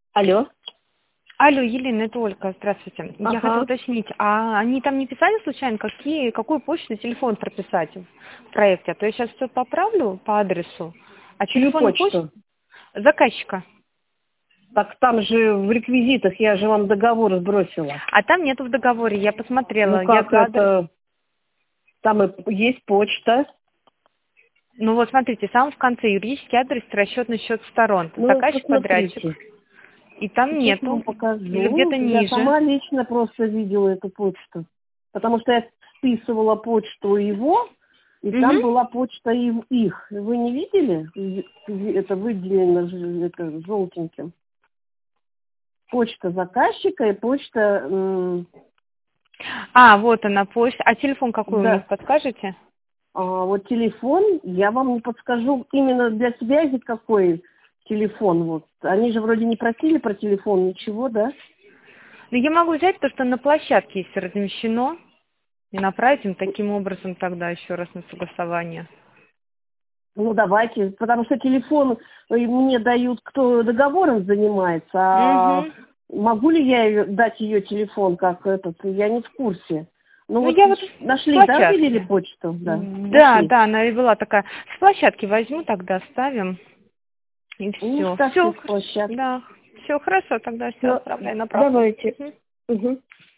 Алло. Алло, Елена, это Ольга, здравствуйте. Я Ага. хотела уточнить, а они там не писали случайно, какую почту, телефон прописать в проекте? А то я сейчас все поправлю по адресу, а Чью телефон и почту почту? заказчика. Так там же в реквизитах я же вам договор сбросила. А там нету в договоре, я Ну посмотрела. Я как за адрес... это? Там и есть почта. Ну вот смотрите, сам в конце юридический адрес, расчетный счет сторон. Ну, Заказчик, подрядчик. посмотрите. И там Сейчас я вам нету. Или покажу. где-то Я ниже. сама лично просто видела эту почту. Потому что я списывала почту его, и там Угу. была почта их. Вы не видели? Это выделено это, желтеньким. Почта заказчика и почта... А, вот она почта. А телефон какой у да. них, подскажете? Вот телефон, я вам не подскажу именно для связи какой телефон. Вот. Они же вроде не просили про телефон, ничего, да? Ну, я могу взять то, что на площадке есть размещено, и направить им таким образом тогда еще раз на согласование. Ну, давайте, потому что телефон мне дают, кто договором занимается, а Угу. могу ли я дать ее телефон, как этот, я не в курсе. Ну, Ну, вот я вот с нашли, да, видели площадки. почту? Да, Да, нашли. да, она и была такая. С площадки возьму, тогда ставим, и Ну, все. ставьте Все, с площадки. да. Все хорошо, тогда все Все, отправляю направку. давайте. Мгм. Угу.